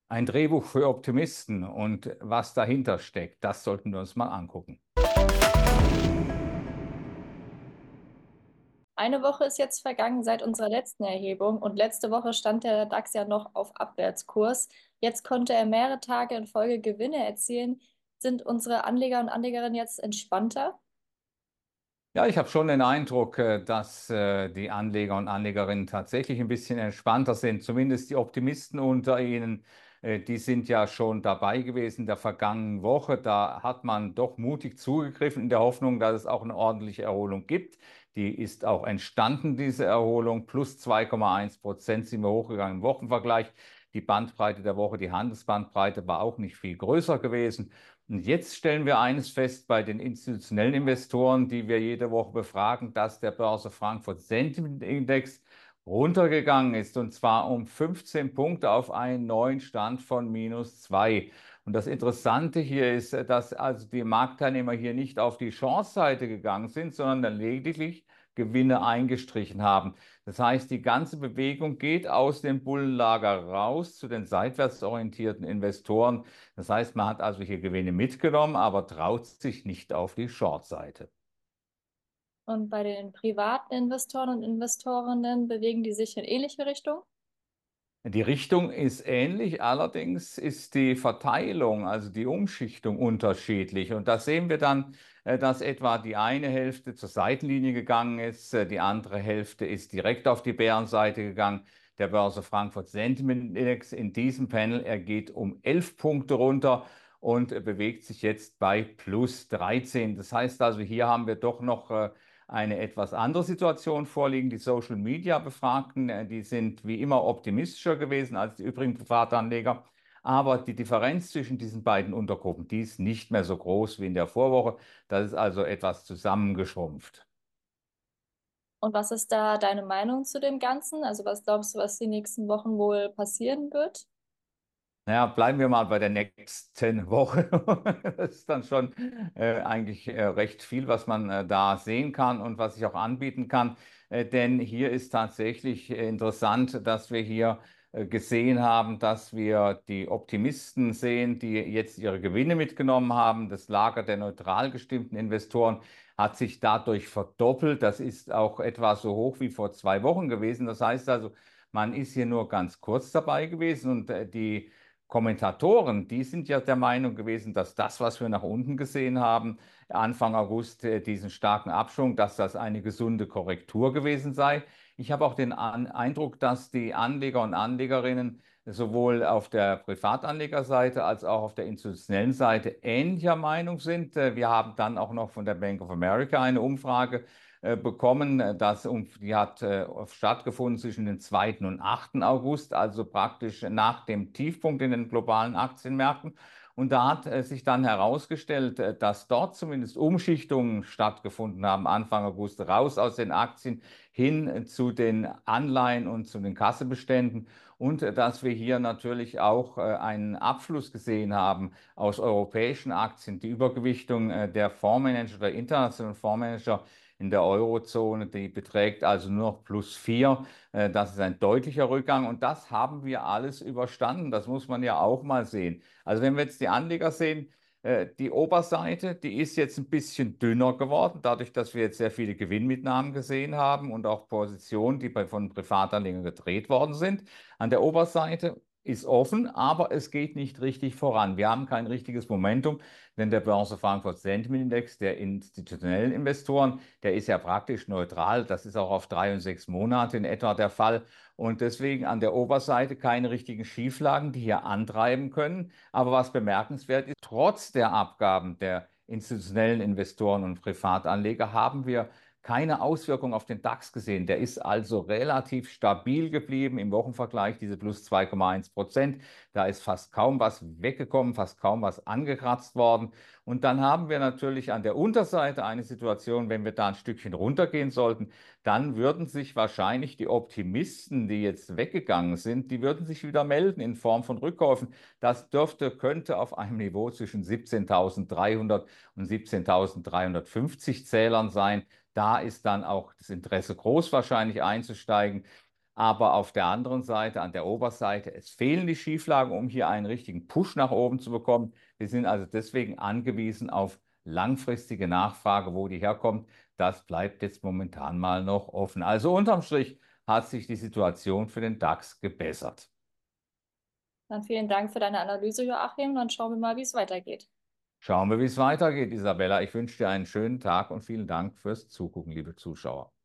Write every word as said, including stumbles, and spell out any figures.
Ein Drehbuch für Optimisten und was dahinter steckt, das sollten wir uns mal angucken. Eine Woche ist jetzt vergangen seit unserer letzten Erhebung und letzte Woche stand der DAX ja noch auf Abwärtskurs. Jetzt konnte er mehrere Tage in Folge Gewinne erzielen. Sind unsere Anleger und Anlegerinnen jetzt entspannter? Ja, ich habe schon den Eindruck, äh, dass äh, die Anleger und Anlegerinnen tatsächlich ein bisschen entspannter sind. Zumindest die Optimisten unter ihnen, äh, die sind ja schon dabei gewesen in der vergangenen Woche. Da hat man doch mutig zugegriffen in der Hoffnung, dass es auch eine ordentliche Erholung gibt. Die ist auch entstanden, diese Erholung. Plus zwei Komma eins Prozent sind wir hochgegangen im Wochenvergleich. Die Bandbreite der Woche, die Handelsbandbreite war auch nicht viel größer gewesen. Und jetzt stellen wir eines fest bei den institutionellen Investoren, die wir jede Woche befragen, dass der Börse Frankfurt Sentiment Index runtergegangen ist und zwar um fünfzehn Punkte auf einen neuen Stand von minus zwei. Und das Interessante hier ist, dass also die Marktteilnehmer hier nicht auf die Short-Seite gegangen sind, sondern lediglich Gewinne eingestrichen haben. Das heißt, die ganze Bewegung geht aus dem Bullenlager raus zu den seitwärts orientierten Investoren. Das heißt, man hat also hier Gewinne mitgenommen, aber traut sich nicht auf die Short-Seite. Und bei den privaten Investoren und Investorinnen bewegen die sich in ähnliche Richtung? Die Richtung ist ähnlich, allerdings ist die Verteilung, also die Umschichtung unterschiedlich. Und da sehen wir dann, äh, dass etwa die eine Hälfte zur Seitenlinie gegangen ist, äh, die andere Hälfte ist direkt auf die Bärenseite gegangen. Der Börse Frankfurt Sentiment Index in diesem Panel, er geht um elf Punkte runter und äh, bewegt sich jetzt bei plus dreizehn. Das heißt also, hier haben wir doch noch äh, eine etwas andere Situation vorliegen. Die Social Media Befragten, äh, die sind wie immer optimistischer gewesen als die übrigen Privatanleger. Aber die Differenz zwischen diesen beiden Untergruppen, die ist nicht mehr so groß wie in der Vorwoche. Das ist also etwas zusammengeschrumpft. Und was ist da deine Meinung zu dem Ganzen? Also was glaubst du, was die nächsten Wochen wohl passieren wird? Naja, bleiben wir mal bei der nächsten Woche. Das ist dann schon äh, eigentlich äh, recht viel, was man äh, da sehen kann und was ich auch anbieten kann. Äh, denn hier ist tatsächlich äh, interessant, dass wir hier äh, gesehen haben, dass wir die Optimisten sehen, die jetzt ihre Gewinne mitgenommen haben. Das Lager der neutral gestimmten Investoren hat sich dadurch verdoppelt. Das ist auch etwa so hoch wie vor zwei Wochen gewesen. Das heißt also, man ist hier nur ganz kurz dabei gewesen und äh, die Kommentatoren, die sind ja der Meinung gewesen, dass das, was wir nach unten gesehen haben, Anfang August, äh, diesen starken Abschwung, dass das eine gesunde Korrektur gewesen sei. Ich habe auch den An Eindruck, dass die Anleger und Anlegerinnen sowohl auf der Privatanlegerseite als auch auf der institutionellen Seite ähnlicher Meinung sind. Äh, Wir haben dann auch noch von der Bank of America eine Umfrage äh, bekommen. Äh, Das, um, die hat äh, stattgefunden zwischen dem zweiten und achten August, also praktisch nach dem Tiefpunkt in den globalen Aktienmärkten. Und da hat äh, sich dann herausgestellt, äh, dass dort zumindest Umschichtungen stattgefunden haben, Anfang August raus aus den Aktien hin äh, zu den Anleihen und zu den Kassebeständen. Und äh, dass wir hier natürlich auch äh, einen Abfluss gesehen haben aus europäischen Aktien. Die Übergewichtung äh, der Fondsmanager, der internationalen Fondsmanager in der Eurozone, die beträgt also nur noch plus vier. Äh, Das ist ein deutlicher Rückgang und das haben wir alles überstanden. Das muss man ja auch mal sehen. Also wenn wir jetzt die Anleger sehen, äh, die Oberseite, die ist jetzt ein bisschen dünner geworden, dadurch, dass wir jetzt sehr viele Gewinnmitnahmen gesehen haben und auch Positionen, die bei, von Privatanlegern gedreht worden sind. An der Oberseite ist offen, aber es geht nicht richtig voran. Wir haben kein richtiges Momentum, denn der Börse Frankfurt Sentiment Index der institutionellen Investoren, der ist ja praktisch neutral. Das ist auch auf drei und sechs Monate in etwa der Fall. Und deswegen an der Oberseite keine richtigen Schieflagen, die hier antreiben können. Aber was bemerkenswert ist, trotz der Abgaben der institutionellen Investoren und Privatanleger haben wir keine Auswirkung auf den DAX gesehen. Der ist also relativ stabil geblieben im Wochenvergleich, diese plus zwei Komma eins Prozent. Da ist fast kaum was weggekommen, fast kaum was angekratzt worden. Und dann haben wir natürlich an der Unterseite eine Situation, wenn wir da ein Stückchen runtergehen sollten, dann würden sich wahrscheinlich die Optimisten, die jetzt weggegangen sind, die würden sich wieder melden in Form von Rückkäufen. Das dürfte, könnte auf einem Niveau zwischen siebzehntausenddreihundert und siebzehntausenddreihundertfünfzig Zählern sein. Da ist dann auch das Interesse groß, wahrscheinlich einzusteigen. Aber auf der anderen Seite, an der Oberseite, es fehlen die Schieflagen, um hier einen richtigen Push nach oben zu bekommen. Wir sind also deswegen angewiesen auf langfristige Nachfrage, wo die herkommt. Das bleibt jetzt momentan mal noch offen. Also unterm Strich hat sich die Situation für den DAX gebessert. Dann vielen Dank für deine Analyse, Joachim. Dann schauen wir mal, wie es weitergeht. Schauen wir, wie es weitergeht, Isabella. Ich wünsche dir einen schönen Tag und vielen Dank fürs Zugucken, liebe Zuschauer.